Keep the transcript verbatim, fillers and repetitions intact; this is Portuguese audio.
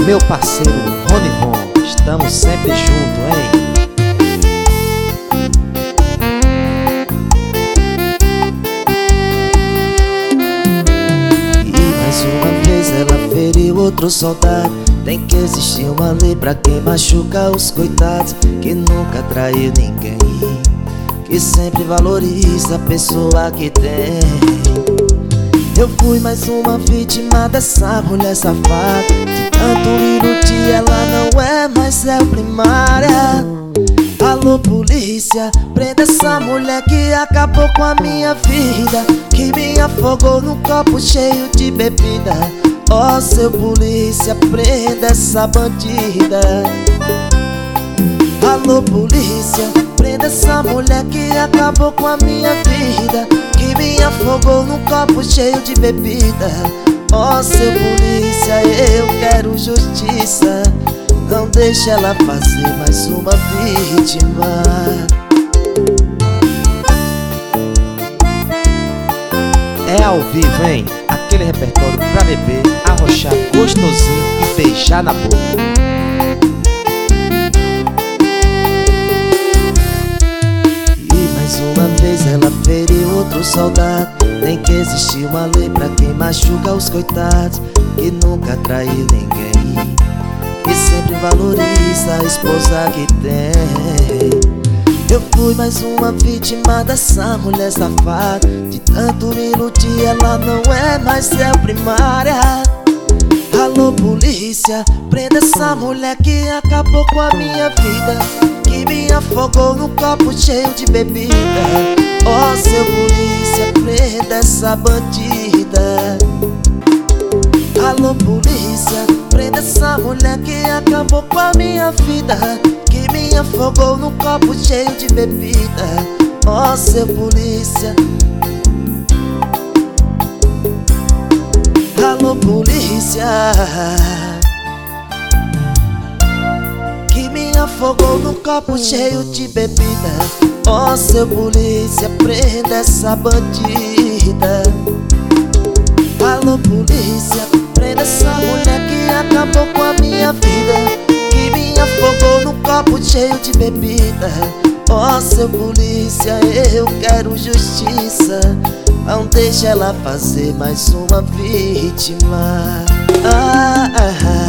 meu parceiro Rony Von, estamos sempre juntos, hein? E mais uma vez ela feriu outro soldado. Tem que existir uma lei pra quem machuca os coitados, que nunca traiu ninguém, que sempre valoriza a pessoa que tem. Eu fui mais uma vítima dessa mulher safada. De tanto iludir ela não é mais réu primária. Alô polícia, prenda essa mulher que acabou com a minha vida, que me afogou num copo cheio de bebida. Ó, seu polícia, prenda essa bandida. Alô polícia, prenda essa mulher que acabou com a minha vida, que me afogou num copo cheio de bebida. Ó, seu polícia, eu quero justiça. Não deixe ela fazer mais uma vítima. É ao vivo, hein? Aquele repertório pra beber, arrochar gostosinho e beijar na boca. Uma vez ela feriu outro soldado. Tem que existir uma lei pra quem machuca os coitados, que nunca traiu ninguém, que sempre valoriza a esposa que tem. Eu fui mais uma vítima dessa mulher safada. De tanto me iludir ela não é mais réu primária. Alô polícia, prenda essa mulher que acabou com a minha vida, que me afogou num copo cheio de bebida. Ó, seu polícia, prenda essa bandida. Alô polícia, prenda essa mulher que acabou com a minha vida, que me afogou num copo cheio de bebida. Ó, seu polícia. Alô polícia, que me afogou num copo cheio de bebida. Ó, seu polícia, prenda essa bandida. Alô polícia, prenda essa mulher que acabou com a minha vida, que me afogou num copo cheio de bebida. Ó, seu polícia, eu quero justiça. Não deixe ela fazer mais uma vítima. Ah, ah, ah.